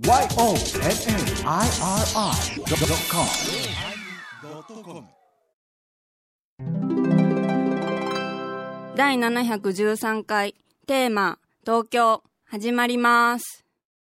YONNIRI.com 第713回テーマ東京始まります。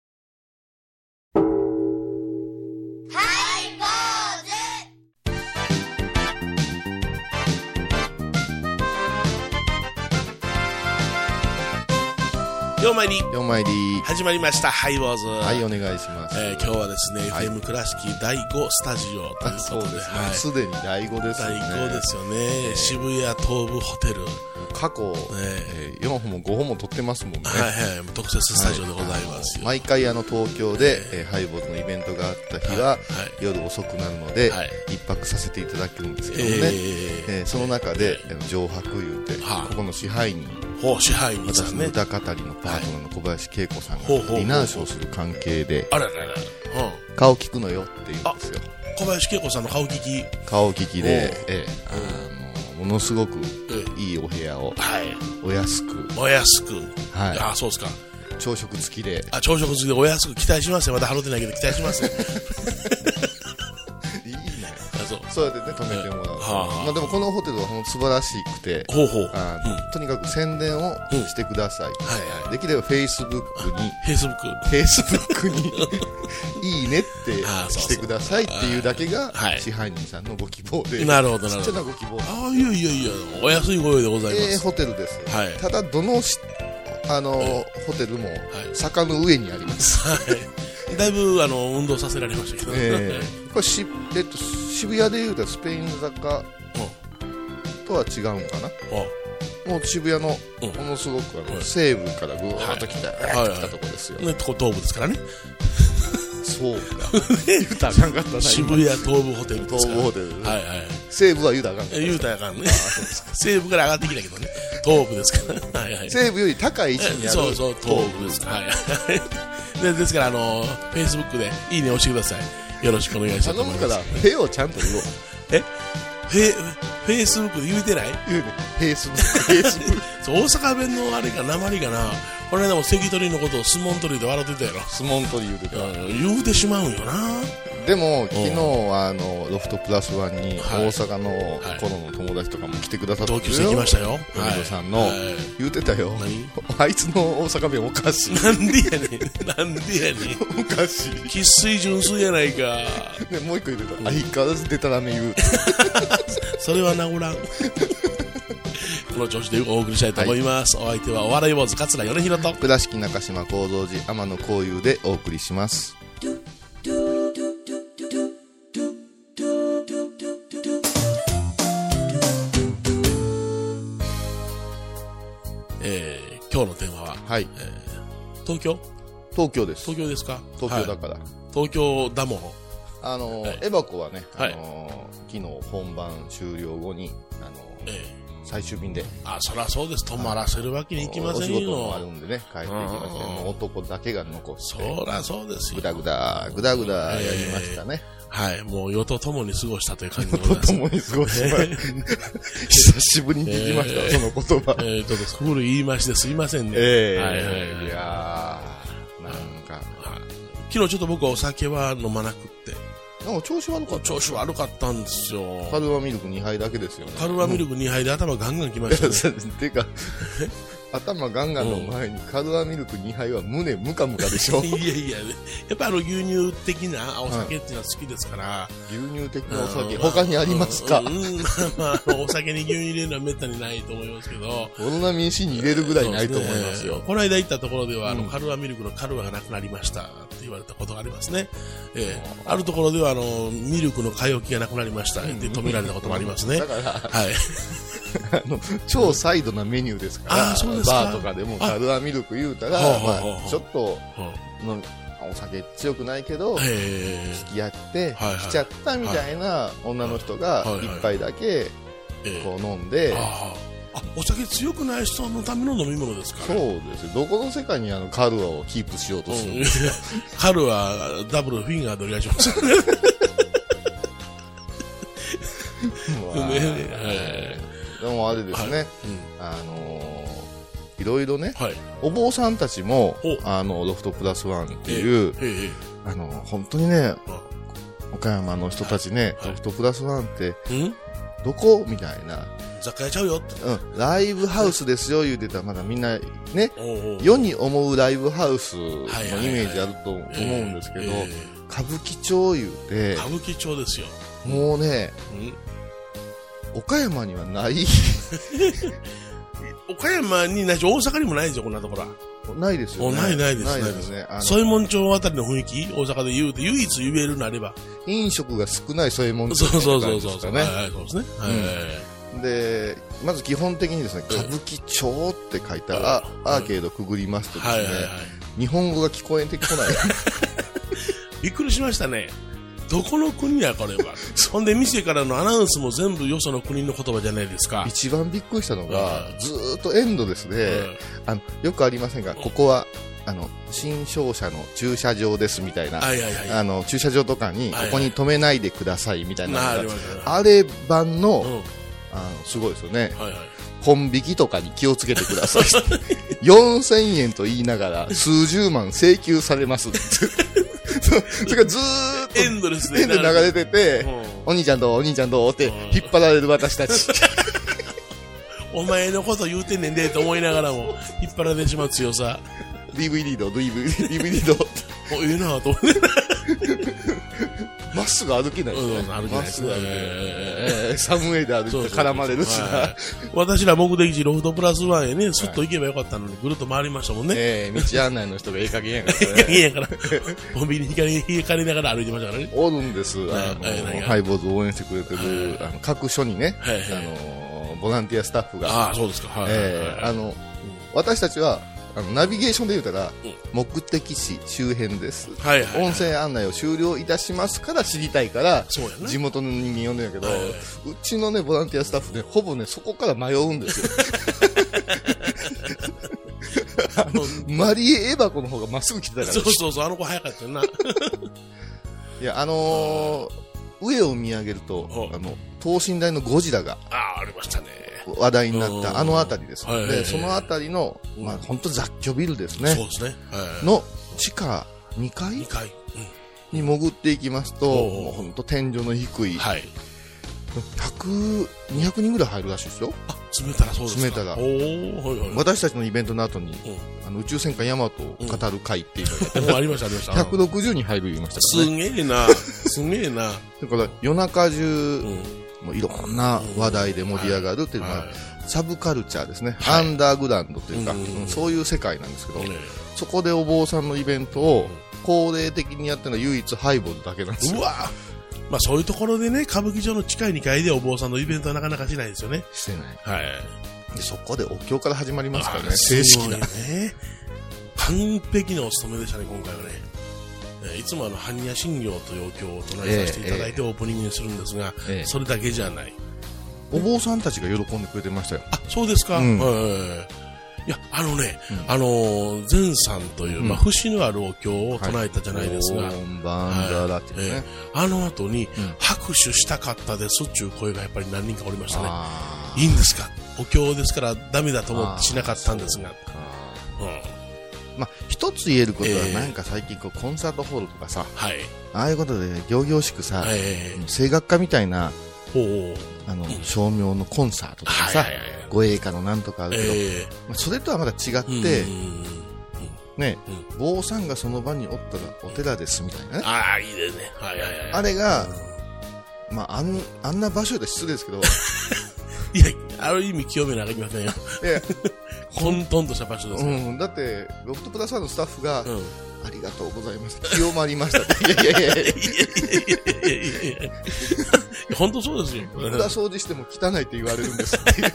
ようまいり始まりましたハイボーズ。 はい、お願いします。 今日はですね、はい、FM 倉敷第5スタジオということで、 そうですね、すでに第5ですよね。 第5ですよね、渋谷東武ホテル過去、4本も5本も撮ってますもんね。 はいはい、特設スタジオでございますよ。 毎回東京で、ハイボーズのイベントがあった日は、夜遅くなるので、一泊させていただけるんですけどね、その中で上泊言うて、ここの支配人、 支配人さんね、 私の歌語りのパートナーの小林恵子さんがディナーショーする関係で、顔聞くのよって言うんですよ。 小林恵子さんの顔聞きで、ものすごくいいお部屋をお安く、 はい、あ、そうですか。 朝食付きで、 朝食付きでお安く期待しますよ。まだ払ってないけど期待しますよ。 いいね。そうやってね、止めてもらう。まあでもこのホテルは素晴らしくて、とにかく宣伝をしてください。できればフェイスブックにいいねってしてくださいっていうだけが支配人さんのご希望で。 なるほどなるほど。 ちっちゃなご希望。 いやお安いご用でございます。 ホテルです。ただどのホテルも坂の上にあります。 だいぶ運動させられましたけど、これ渋谷でいうとスペイン坂とは違うんかな。もう渋谷のものすごく西部からぐーっと来たとこですよ。 東部ですからね。 そうだ。言うたらあかんかったな。 渋谷東部ホテルですから。 東部ホテル。西部は言うたらあかんかった。 言うたらあかんね。西部から上がってきたけどね。東部ですから。 西部より高い位置にある。 そう、東部ですから。ですからフェイスブックでいいね押してください。よろしくお願いします。 頼むからフェをちゃんと言おう。 フェイスブックで言うてない？ 言うね。フェイスブック。 そう、大阪弁のあれか鉛かな。これでも関取のことを相撲取りで笑ってたやろ。 相撲取り言うてた。 言うてしまうんよな。 でも昨日ロフトプラスワンに大阪の頃の友達とかも来てくださって、 同級生来ましたよ。 海野さんの言うてたよ。あいつの大阪弁おかしい。 なんでやねん。 おかしい。 生粋純粋やないか。 もう一個言うてた。相変わらずデタラメ言う。 それは治らん。この調子でお送りしたいと思います。お相手はお笑い坊主桂米宏と倉敷中島幸三寺天野幸雄でお送りします。 今日のテーマは、東京です。東京ですか？ 東京だから。 東京だもの。エバコはね、昨日本番終了後に最終便で。 そりゃそうです。泊まらせるわけにいきませんよ。 お仕事もあるんでね、帰っていきまして、男だけが残って。 そりゃそうですよ。 ぐだぐだやりましたね。 もう世と共に過ごしたという感じでございます。 世と共に過ごしました。久しぶりに聞きました、その言葉。 ちょっと古い言い回しですいませんね。 いやー、なんか。 昨日ちょっと僕はお酒は飲まなくって。 なんか調子悪かった。 調子悪かったんですよ。 カルワミルク2杯だけですよね。 カルワミルク2杯で頭ガンガンきましたね。 てか、頭ガンガンの前にカルワミルク2杯は胸ムカムカでしょ。 いややっぱ牛乳的なお酒っていうのは好きですから。 牛乳的なお酒、他にありますか？ お酒に牛乳入れるのはめったにないと思いますけど。 オロナミン C に入れるぐらいないと思いますよ。 この間行ったところでは、カルワミルクのカルワがなくなりましたって言われたことがありますね。あるところではミルクの買い置きがなくなりましたって止められたこともありますね。 だから、超サイドなメニューですから、バーとかでもカルワミルク言うたら、ちょっと、お酒強くないけど、付き合って来ちゃったみたいな女の人が一杯だけこう飲んで、 お酒強くない人のための飲み物ですか？ そうですよ。どこの世界にカルワをキープしようとするんですか？ カルワダブルフィンガーでお願いします。 でもあれですね、 いろいろね、お坊さんたちも、ロフトプラスワンっていう、本当にね、岡山の人たちね、ロフトプラスワンって、どこみたいな。 雑貨屋ちゃうよって。 ライブハウスですよ、言うてたら、まだみんな、ね、世に思うライブハウスのイメージあると思うんですけど、歌舞伎町言うて、 歌舞伎町ですよ。 もうね、岡山にはない。 岡山にないし、大阪にもないですよ、こんなところは。 ないですよね。 ないですね。添右衛門町あたりの雰囲気、大阪で言うと、唯一言えるなれば。 飲食が少ない添右衛門町。 そうですね。 で、まず基本的にですね、歌舞伎町って書いたら、アーケードくぐりますとですね、日本語が聞こえてこない。 びっくりしましたね。どこの国やこれは。ほんで店からのアナウンスも全部よその国の言葉じゃないですか。 一番びっくりしたのが、ずーっとエンドレスで、よくありませんが、ここは新商社の駐車場ですみたいな、駐車場とかにここに止めないでくださいみたいな、あれ版の、すごいですよね。本引きとかに気をつけてください。4000円と言いながら数十万請求されますって。それがずーっとエンドレスで流れてて、お兄ちゃんどうって引っ張られる私たち。 お前のこと言うてんねんでと思いながらも引っ張られてしまう強さ。 DVD どう DVD どうお、いいなと思って。 まっすぐ歩けないですね。まっすぐ歩けない。サムウェイで歩いて絡まれるしな。 私ら目的地ロフトプラスワンへね、すっと行けばよかったのにぐるっと回りましたもんね。 道案内の人がいい加減やからね。 いい加減やから。コンビニに引かれながら歩いてましたからね。 おるんです。ハイボーズを応援してくれてる、各所にね、ボランティアスタッフが。 そうですか。 私たちは、ナビゲーションで言うたら、目的地周辺です。音声案内を終了いたしますから知りたいから、地元の人間呼んでるんやけど、うちのね、ボランティアスタッフね、ほぼね、そこから迷うんですよ。マリエ・エバコの方がまっすぐ来てたから。 そう、あの子早かったよな。 いや、上を見上げると、等身大のゴジラが。 ありましたね。 話題になったあの辺りです。で、その辺りの、本当雑居ビルですね。 そうですね。 の地下2階に潜っていきますと、もう本当天井の低い、200人ぐらい入るらしいですよ。 詰めたらそうですか。 詰めたら。私たちのイベントの後に、宇宙戦艦ヤマトを語る会っていうのがありました。 160人入る言いましたからね。 すげえな。 だから夜中中、もういろんな話題で盛り上がるっていうのは、サブカルチャーですね。アンダーグラウンドというか、そういう世界なんですけど、そこでお坊さんのイベントを恒例的にやってるのは唯一ハイボールだけなんですよ。 うわそういうところでね、歌舞伎町の地下2階でお坊さんのイベントはなかなかしないですよね。 してない。でそこでお経から始まりますからね。正式な。 完璧なお務めでしたね、今回はね。いつも般若心経というお経を唱えさせていただいてオープニングにするんですが、それだけじゃない。 お坊さんたちが喜んでくれてましたよ。 そうですか。いや、善さんという、節のあるお経を唱えたじゃないですが、あの後に、拍手したかったですっていう声がやっぱり何人かおりましたね。いいんですか、お経ですからダメだと思ってしなかったんですが。 一つ言えることは、なんか最近コンサートホールとかさ、ああいうことで仰々しくさ、声楽家みたいな、照明のコンサートとかさ、護衛歌のなんとかあるけど、それとはまだ違って、ね、坊さんがその場におったらお寺ですみたいなね。 いいですね。 あれが、あんな場所で失礼ですけど、 いや、ある意味清めなきゃいけませんよ。混沌とした場所ですね。 だって、ロフトプラスワンのスタッフが、ありがとうございます。清まりましたって。いや。 本当そうですよ。 いくら掃除しても汚いって言われるんですっていう。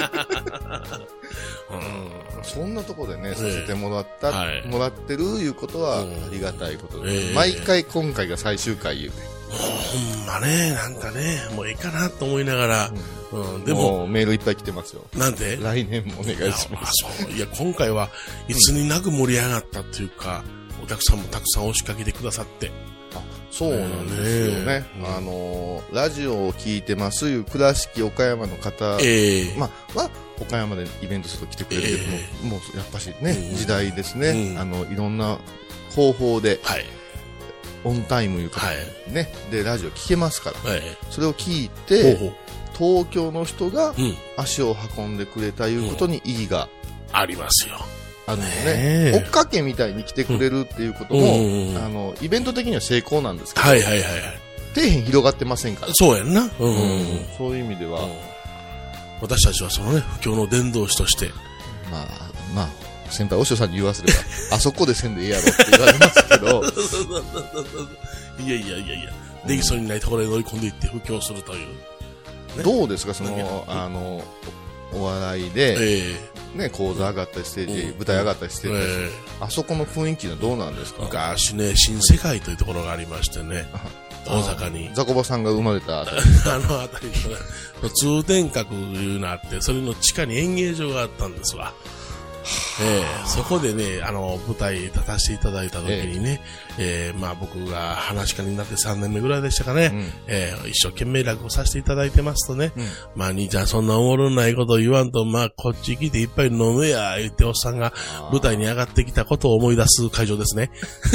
そんなところでね、させてもらってるいうことはありがたいことで、毎回今回が最終回言うて。 ほんまね、なんかね、もういいかなと思いながら、 でもメールいっぱい来てますよ。 なんで来年もお願いします。 いや、今回はいつになく盛り上がったっていうか、お客さんもたくさん押しかけてくださって。 そうなんですよね。ラジオを聞いてますいう倉敷岡山の方、岡山でイベントすると来てくれるけども、もうやっぱしね、時代ですね。いろんな方法で、オンタイムいうか、ね、で、ラジオ聞けますから、それを聞いて、東京の人が足を運んでくれたいうことに意義がありますよ。 追っかけみたいに来てくれるっていうことも、イベント的には成功なんですけど、底辺広がってませんから。 そうやんな。 そういう意味では。 私たちはそのね、布教の伝道師として。 先輩、お師匠さんに言わせれば、あそこでせんでええやろって言われますけど。 いや。できそうにないところへ乗り込んでいって布教するという。 どうですか、お笑いで、ね、講座上がったりステージ、舞台上がったりしてて、あそこの雰囲気はどうなんですか？ 昔ね、新世界というところがありましてね、大阪に。 ザコバさんが生まれたあたり。 あのあたりの通天閣いうのあって、それの地下に演芸場があったんですわ。そこでね、舞台立たせていただいた時にね、僕が話し家になって3年目ぐらいでしたかね、一生懸命落語させていただいてますとね、兄ちゃんそんなおもろないこと言わんと、こっち来ていっぱい飲めや、言っておっさんが舞台に上がってきたことを思い出す会場ですね。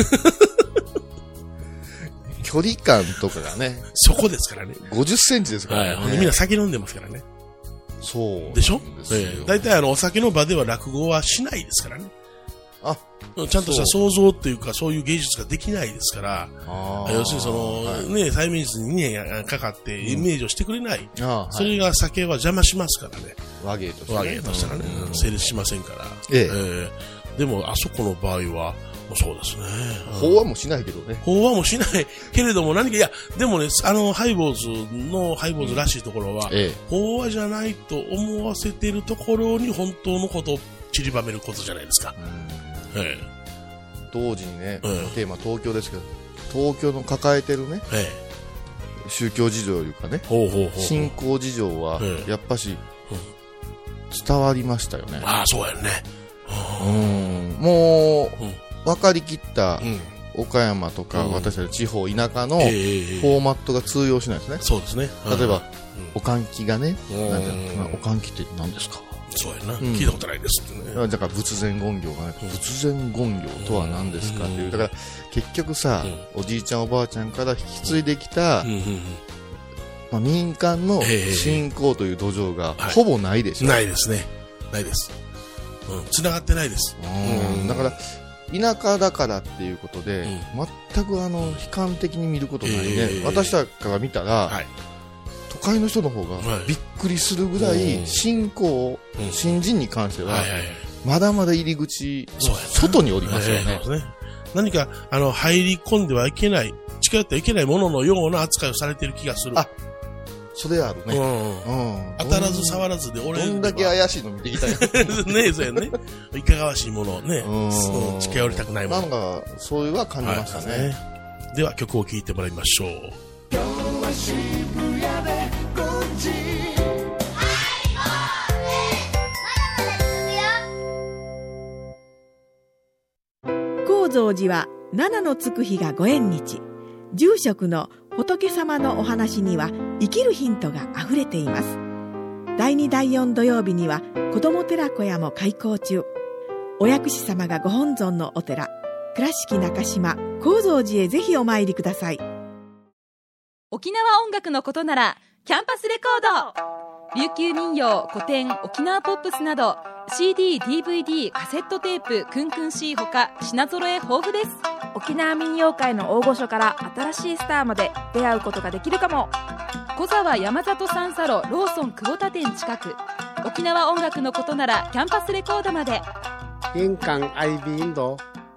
距離感とかがね。 そこですからね。 50センチですからね。 みんな酒飲んでますからね。 そうでしょ。大体お酒の場では落語はしないですからね。ちゃんとした想像っていうか、そういう芸術ができないですから、要するに催眠術に2年かかってイメージをしてくれない。それが酒は邪魔しますからね。 和芸としたらね、成立しませんから。でも、あそこの場合は、そうですね。 法話もしないけどね。 法話もしないけれども何か、いや、でもね、ハイボーズらしいところは、法話じゃないと思わせてるところに本当のことを散りばめることじゃないですか。 同時にね、テーマ東京ですけど、東京の抱えてるね、宗教事情いうかね、信仰事情は、やっぱし、伝わりましたよね。 そうやね。 もう、分かりきった岡山とか私たち地方田舎のフォーマットが通用しないですね。 そうですね。 例えばおかんきがね、おかんきって何ですか？ そうやな、聞いたことないですってね。 だから仏前言行がね、仏前言行とは何ですかっていう。だから結局さ、おじいちゃんおばあちゃんから引き継いできた民間の信仰という土壌がほぼないでしょ。 ないですね。ないです。繋がってないです。 だから田舎だからっていうことで、全く悲観的に見ることないね。私たちから見たら、都会の人の方がびっくりするぐらい、信仰、新人に関しては、まだまだ入り口、外におりますよね。 何か、入り込んではいけない、近寄ってはいけないもののような扱いをされている気がする。 それあるね。 当たらず触らずで俺どんだけ怪しいの見てきたよ。 ね、そうやね。いかがわしいものをね、近寄りたくないもの。 なんか、そういうは感じましたね。 では曲を聴いてもらいましょう。今日は渋谷で5時。 高蔵寺は七のつく日がご縁日。住職の仏様のお話には生きるヒントがあふれています。第2第4土曜日には子ども寺小屋も開校中。お薬師様がご本尊のお寺、倉敷中島・高蔵寺へぜひお参りください。 沖縄音楽のことならキャンパスレコード。琉球民謡、古典、沖縄ポップスなど CD、DVD、カセットテープ、クンクン C ほか品揃え豊富です。 沖縄民謡界の大御所から新しいスターまで出会うことができるかも。 小沢山里三佐路ローソン久保田店近く。沖縄音楽のことならキャンパスレコードまで。 印港 IB インド。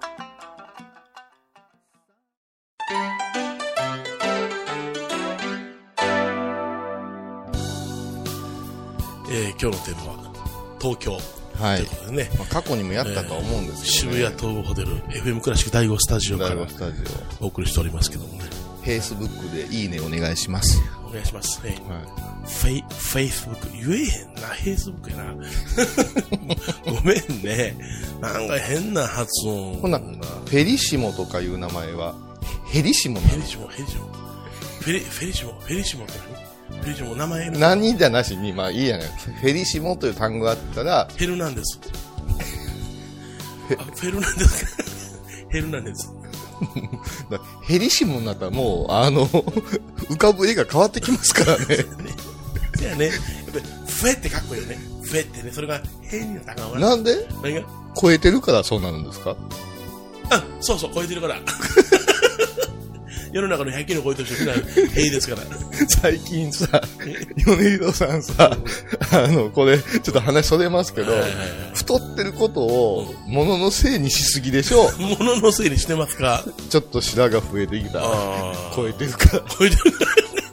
今日のテーマは東京。 はい。 ということでね。 過去にもやったとは思うんですけど、 渋谷東武ホテル FM 倉敷第5スタジオからお送りしておりますけどもね。 Facebook でいいねお願いします。 お願いします。Facebook 言えへんな。Facebook やな。ごめんね。なんか変な発音。 ほな、フェリシモとかいう名前はヘリシモヘリシモ。フェリシモって何？フェリシモ名前の。 何じゃなしに、まあいいやね。フェリシモという単語があったら、 ヘルナンデス。フェルナンデス。ヘルナンデス。 ヘリシモになったらもう、浮かぶ絵が変わってきますからね。 そうやね。やっぱり、フェってかっこいいよね。フェってね、それがヘになったかなんで？ 何が？ 超えてるからそうなるんですか？ あ、そうそう、超えてるから。世の中の100キロ超えてる人みんなヘイですから。 最近さ、米広さんさ、これ、ちょっと話それますけど、太ってることを、物のせいにしすぎでしょ。 物のせいにしてますか？ ちょっと白が増えてきた。超えてるから。 超えてるから。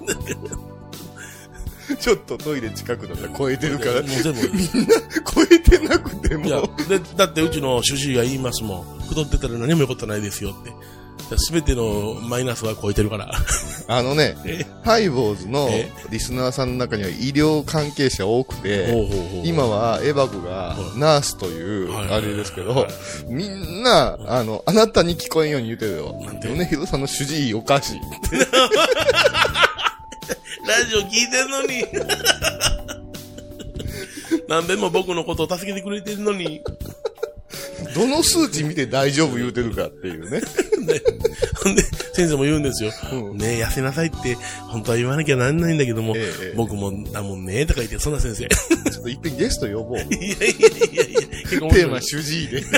ちょっとトイレ近くだったら超えてるから。 もう全部。 みんな超えてなくても。いや、 だってうちの主治医が言いますもん。太ってたら何も良ことないですよって。すべてのマイナスは超えてるから。 ハイボーズのリスナーさんの中には医療関係者多くて、今はエバコがナースというあれですけど、みんな、あなたに聞こえんように言うてるよ。米広さんの主治医おかしい。 ラジオ聞いてんのに。何べんも僕のことを助けてくれてんのに。 どの数値見て大丈夫言うてるかっていうね。 ほんで、先生も言うんですよ。ねえ、痩せなさいって、本当は言わなきゃなんないんだけども、僕も、だもんねとか言って、そんな先生。 ちょっといっぺんゲスト呼ぼう。いやいや、 テーマ主治医で。いや。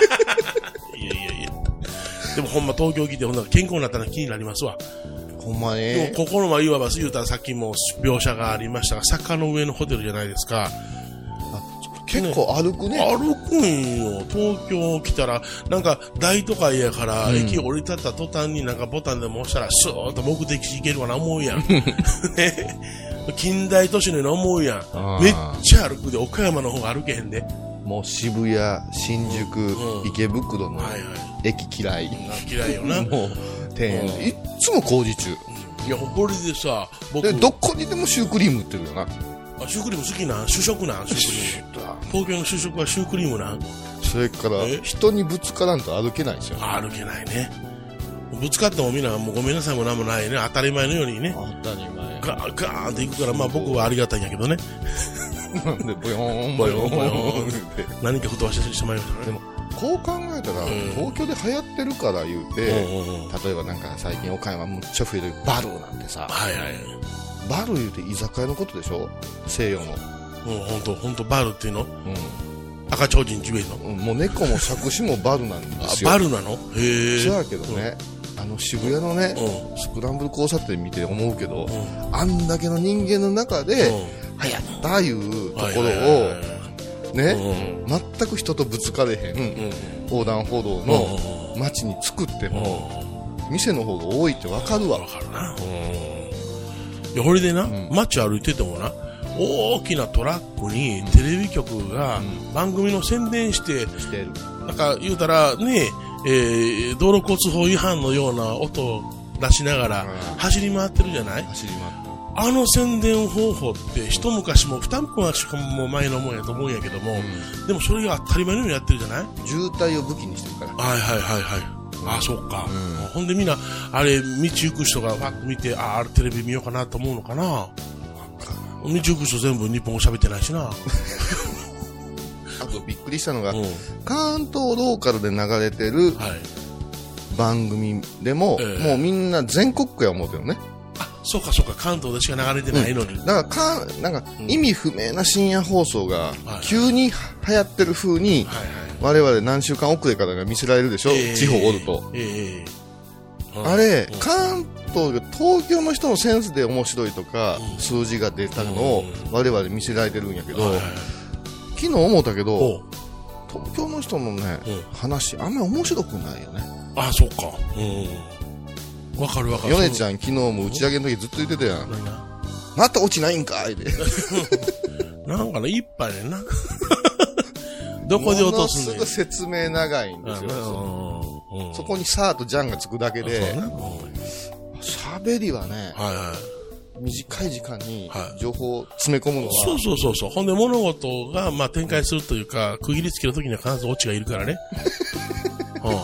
でもほんま東京来て、ほんなら健康になったら気になりますわ。 ほんまね。 でも心はいわば、言うたらさっきも描写がありましたが、坂の上のホテルじゃないですか。 結構歩くね。 歩くんよ。東京来たら、なんか大都会やから、駅降り立った途端になんかボタンでも押したら、スーッと目的地行けるわな思うやん。ね、近代都市のように思うやん。めっちゃ歩くで、岡山の方が歩けへんで。 もう渋谷、新宿、池袋の駅嫌い。 嫌いよな。 もう、いっつも工事中。 いや、これでさ、 僕。どこにでもシュークリーム売ってるよな。 シュークリーム好きなん主食なんシュークリーム。東京の主食はシュークリームなん。 それから、人にぶつからんと歩けないですよ。 歩けないね。ぶつかってもみんな、もうごめんなさいもなんもないね。当たり前のようにね。 当たり前。 ガーンって行くから、まあ僕はありがたいんやけどね。 なんで、ボヨーン、ボヨーン、ボヨーンって。 何か吹っ飛ばしてしまいましたね。 でも、こう考えたら、東京で流行ってるから言うて、例えばなんか最近岡山むっちゃ増えてるバルーなんてさ。 はいはい。 バル言うて居酒屋のことでしょ西洋の。 ほんとバルっていうの赤ちょうちんちべえの。 もう猫も杓子もバルなんですよ。 バルなの？へえ。 そうやけどね、渋谷のね、スクランブル交差点見て思うけど、あんだけの人間の中で、流行ったいうところを、ね、全く人とぶつかれへん、横断歩道の街に作っても、店の方が多いってわかるわ。 わかるな。いや、これでな、街歩いててもな、大きなトラックにテレビ局が番組の宣伝して、なんか言うたらね、道路交通法違反のような音を出しながら走り回ってるじゃない？ 走り回ってる。 あの宣伝方法って一昔も二昔も前のもんやと思うんやけども、でもそれが当たり前のようにやってるじゃない？ 渋滞を武器にしてるから。 はい。あ、そうか。ほんでみんな、あれ、道行く人がファッと見て、あれテレビ見ようかなと思うのかな。道行く人全部日本語喋ってないしな。 あとびっくりしたのが、関東ローカルで流れてる番組でも、もうみんな全国区や思うてるね。 あ、そうか、関東でしか流れてないのに。 だからなんか意味不明な深夜放送が急に流行ってる風に、我々何週間遅れからが見せられるでしょ、地方おると。あれ、東京の人のセンスで面白いとか、数字が出たのを我々見せられてるんやけど、昨日思ったけど、東京の人のね、話、あんまり面白くないよね。 あ、そっか。わかる。 ヨネちゃん昨日も打ち上げの時ずっと言ってたやん。また落ちないんかいで。 なんかね、いっぱいねんな。どこで落とすんねん。 ものすぐ説明長いんですよ。そこにサーとジャンがつくだけで、喋りはね、短い時間に情報を詰め込むのは、 そう。ほんで物事がまあ展開するというか、区切りつけるときには必ずオチがいるからね。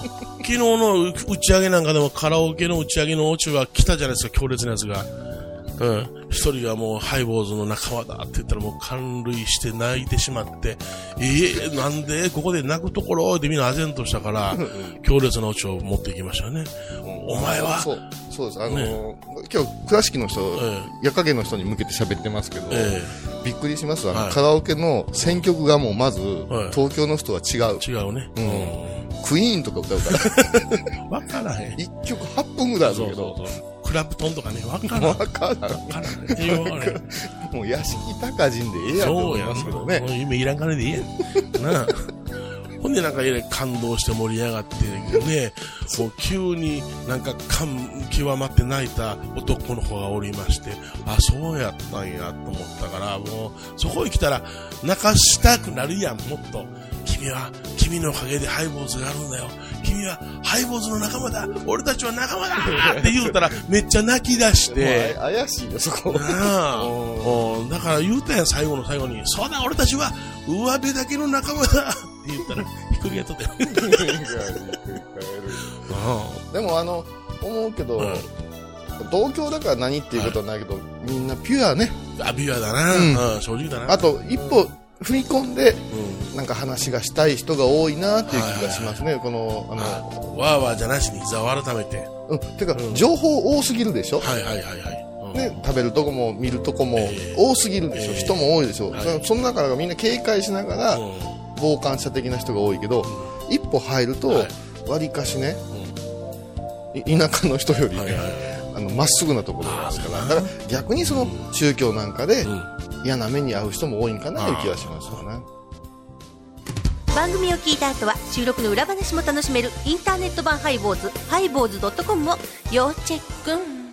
昨日の打ち上げなんかでもカラオケの打ち上げのオチは来たじゃないですか、強烈なやつが。一人がもうハイボーズの仲間だって言ったらもう感涙して泣いてしまって、なんでここで泣くところでみんな唖然としたから、強烈なオチを持っていきましたよね。お前は。 そうです。今日、倉敷の人、夜影の人に向けて喋ってますけど、びっくりします。カラオケの選曲がもうまず、東京の人は違う。 違うね。 クイーンとか歌うから。 わからへん。 1曲8分ぐらいあるけど。 クラプトンとかね、わからん。もう屋敷高人でええやんと思いますけどね。 夢いらん金でええやん。なあ。ほんでなんか感動して盛り上がってね、もう急になんか感極まって泣いた男の子がおりまして、あ、そうやったんやと思ったから、もうそこへ来たら泣かしたくなるやん、もっと。君のおかげでハイボーズがあるんだよ。君はハイボーズの仲間だ。俺たちは仲間だって言うたらめっちゃ泣き出して。 怪しいよ、そこ。 だから言うたやん、最後の最後に。そうだ、俺たちは上辺だけの仲間だって言ったら、ひっくり返っとったよ。 でも思うけど、東京だから何っていうことはないけど、みんなピュアね。 ピュアだな。正直だな。 あと、一歩、踏み込んで、なんか話がしたい人が多いなっていう気がしますね。 わーわーじゃなしに膝を改めて。 てか、情報多すぎるでしょ。ね、食べるとこも見るとこも多すぎるでしょ。人も多いでしょ。その中からみんな警戒しながら、傍観者的な人が多いけど、一歩入ると、わりかしね、田舎の人よりね、まっすぐなところですから。だから逆にその宗教なんかで、嫌な目に遭う人も多いんかなという気がしますよね。 番組を聞いた後は収録の裏話も楽しめるインターネット版ハイボーズ、ハイボーズ.com を要チェック。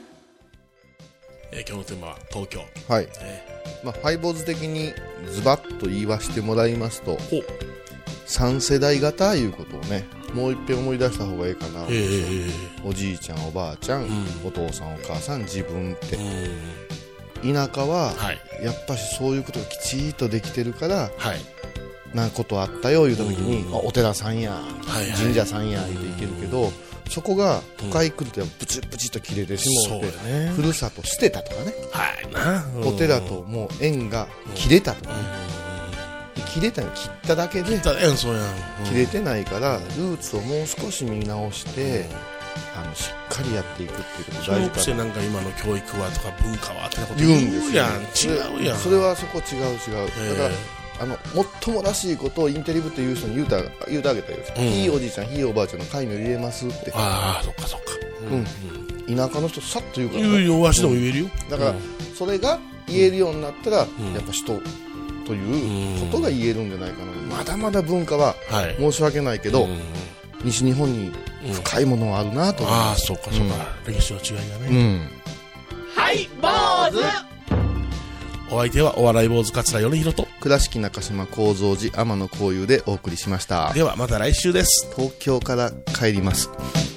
今日のテーマは東京。 はい。ハイボーズ的にズバッと言わせてもらいますと、3世代型いうことをね、もう一遍思い出した方がいいかな。おじいちゃん、おばあちゃん、お父さん、お母さん、自分って。田舎は、やっぱしそういうことがきちっとできてるから、なことあったよ言うた時に、お寺さんや、神社さんや言っていけるけど、そこが都会来るとブチブチと切れてしまって、ふるさと捨てたとかね、お寺ともう縁が切れたとかね、切れたの切っただけで切れてないから、ルーツをもう少し見直して、しっかりやっていくっていうこと大事かな。そのくせなんか今の教育はとか文化はってこと言うんですよ。違うやん。それはそこ違う。だからもっともらしいことをインテリブっていう人に言うてあげたいです。いいおじいちゃん、いいおばあちゃんの戒名入れますって。ああ、そっか。田舎の人さっと言うからね。わしでも言えるよ。だからそれが言えるようになったら、やっぱ人ということが言えるんじゃないかな。まだまだ文化は申し訳ないけど、西日本に深いものはあるなと思います。そうか。歴史の違いがね。 ハイボーズ。 お相手はお笑い坊主桂米宏と倉敷中島幸三寺天野幸雄でお送りしました。 ではまた来週です。 東京から帰ります。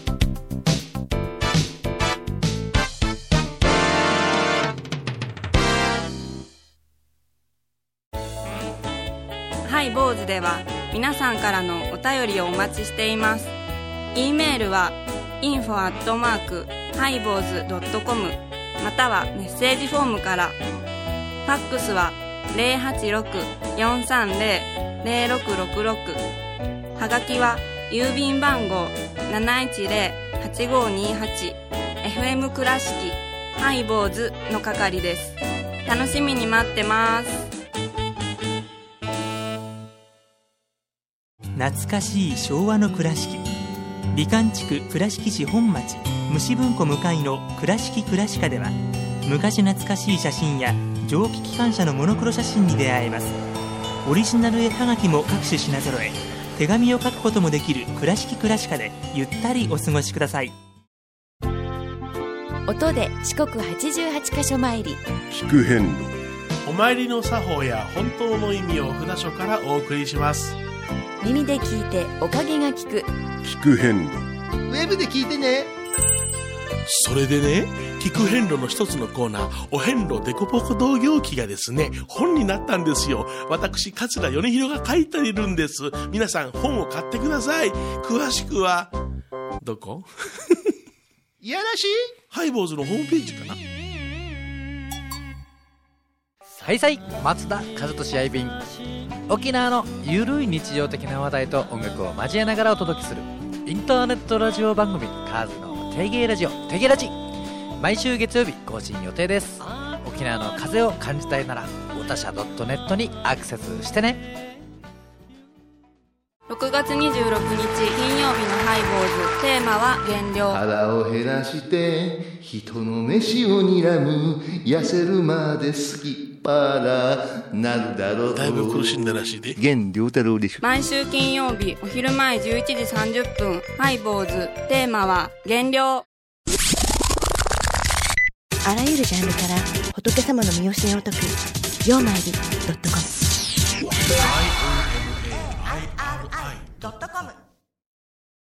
ハイボーズでは皆さんからのお便りをお待ちしています。 E メールは info@highboz.com またはメッセージフォームから。ファックスは 086-430-0666 はがきは郵便番号 710-8528 FM 倉敷ハイボーズの係です。楽しみに待ってます。 懐かしい昭和の倉敷、美観地区倉敷市本町虫文庫向かいの倉敷倉歯科では、昔懐かしい写真や蒸気機関車のモノクロ写真に出会えます。オリジナル絵はがきも各種品揃え、手紙を書くこともできる倉敷倉歯科でゆったりお過ごしください。 音で四国88カ所参り、 聞く遍路。 お参りの作法や本当の意味を札所からお送りします。 耳で聞いておかげが聞く、 聞く遍路。 ウェブで聞いてね。 それでね、聞く遍路の一つのコーナー、お遍路デコボコ同業記がですね、本になったんですよ。私桂米宏が書いているんです。皆さん本を買ってください。詳しくはどこいやらしいハイボーズのホームページかな。 はいさい、松田和俊愛便。沖縄のゆるい日常的な話題と音楽を交えながらお届けするインターネットラジオ番組カーズのテゲラジオテゲラジ。毎週月曜日更新予定です。沖縄の風を感じたいならおたしゃ.net にアクセスしてね。 6月26日金曜日のハイボーズ、テーマは減量。 腹を減らして人の飯を睨む、痩せるまで好きっ腹なるだろう。 だいぶ苦しんだらしいで。 減量太郎でしょ。 毎週金曜日お昼前11時30分ハイボーズ、テーマは減量。 あらゆるジャンルから仏様の身教えを解く曜マイル.com。